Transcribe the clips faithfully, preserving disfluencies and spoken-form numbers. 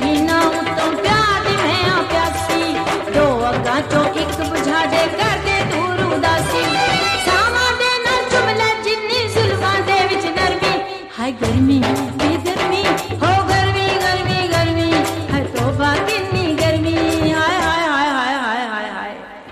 महीना उतों प्यार मैं आ प्यासी दो अगा चो एक बुझा दे कर दे दूर उदासी सावा दे ना चुमला जिन्नी जुल्फां दे विच नरमी हाय गर्मी बेगर्मी हो गर्मी गर्मी गर्मी हाय तौबा किन्नी गर्मी हाय हाय हाय हाय हाय हाय हाय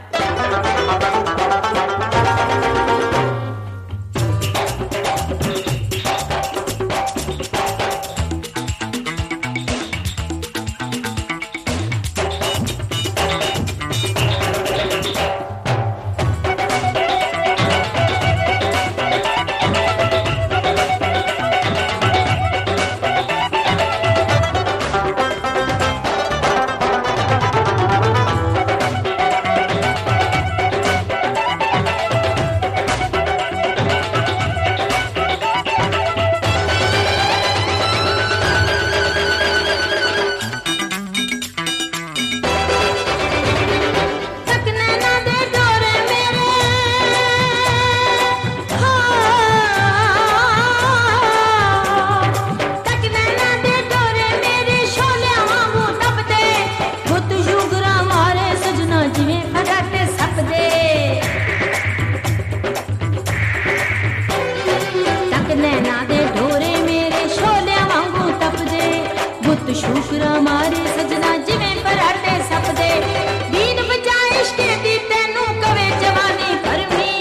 शुक्र मारे सजना जिवें पराठे सपदे बीन बजाए इश्क दी तैनू कवे जवानी भरमी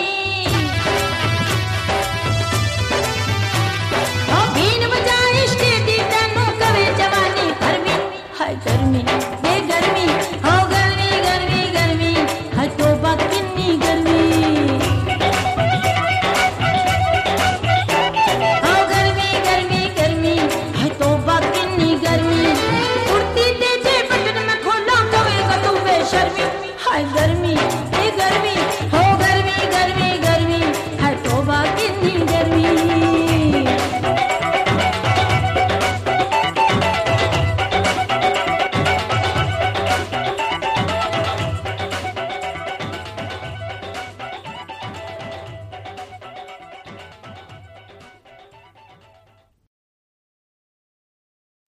ओ बीन बजाए इश्क दी तैनू कवे जवानी भरमी हाय गर्मी